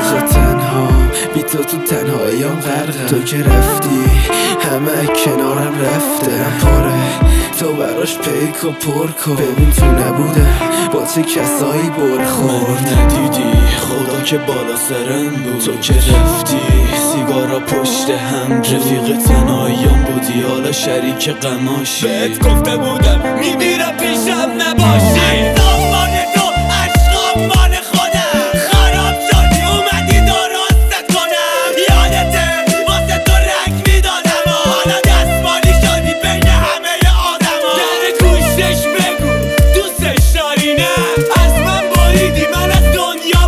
تو تنها بی تو تنهاییم غرقم. تو که رفتی همه کنارم رفته. پاره تو براش پیک و پر کن. ببین تو نبودم با چه کسایی برخورد. ندیدی خدا که بالا سرم بود. تو که رفتی سیگارا پشت هم. رفیق تنهاییم بودی حالا شریک غماشی. بهت گفته بودم میمیرم پیشم نباشی. زمان تو عشقم مال خودم. خراب شدی اومدی درستت کنم. یادته واسه تو رنگ میدادم حالا دستمالی شدی بین همه آدما. در گوشش بگو دوستش داری نه. از من بریدی من از دنیا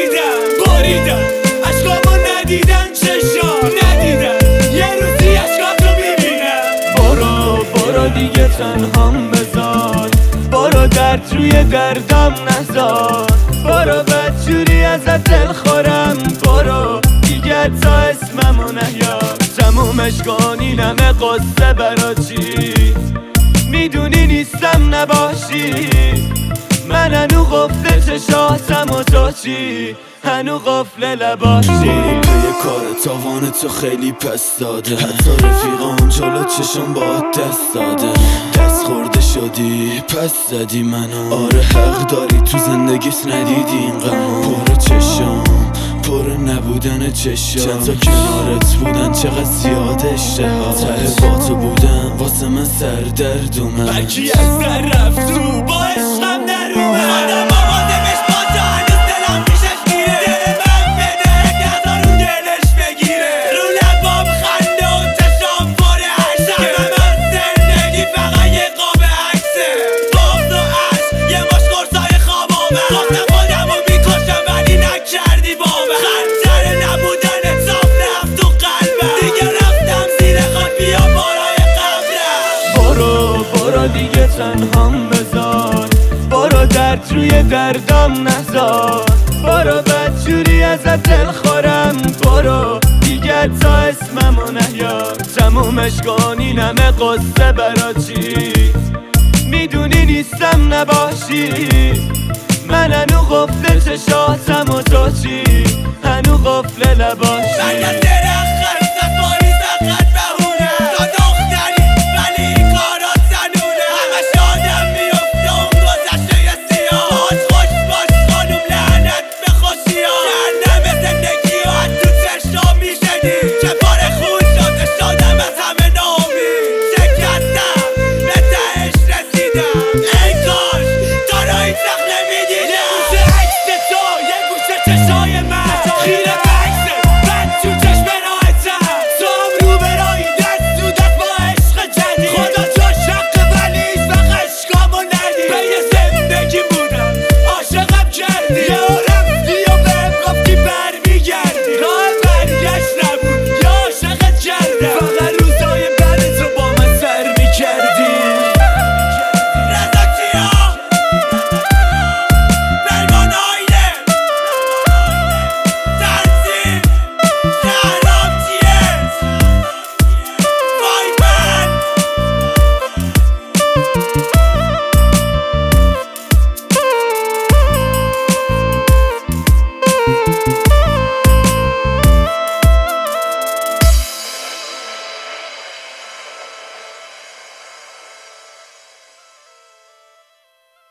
بریدم عشقامو ندیدن چشام ندیدن. یه روزی عشقاتو میبینم. برو دیگه تنهام بذار. برو درد روی دردم نذار. برو بدجوری ازت دل خورم. برو دیگه تا اسممو نیار. تمومش کنی نمه قصه برا چی؟ میدونی نیستم نباشی. من هنو قفل چشاتم و تو چی؟ هنو قفل لباشی. پی کار تاوان تو خیلی پس داده. حتی رفیقان جلو چشم با دست داده. دست خورده شدی پس زدی منو. آره حق داری تو زندگیت ندیدی این غمو. پر چشم پر نبودن چشم. چند تا کنارت بودن چقدر زیاد اشتها. ته با تو بودم واسه من سردرد اومد. برکی از در رفت تو با عشقم در اومد. آدم آمادمش با تو هنوز دلم پیشش میره. دل من بده نظر رو دلش بگیره. رو لبام خنده و چشام پر عشق. که من زندگی فقط یه قاب عکسه. بغض و عشق یه ماش قرصای خوابامه. خواستم خودم رو میکشم ولی نکردی بابه. خنجر نبودن صاف رفت تو قلبم. دیگه رفتم زیر خاک بیا بالای قبرم. برو دیگه تنهام بذار. برو درد روی دردم نذار. برو بدجوری ازت دل خورم. برو دیگه تا اسممو نیار. تمومش کنی نمه قصه برا چی؟ میدونی نیستم نباشی. من هنو قفل چشاتم و تو چی؟ هنو قفل لباشی.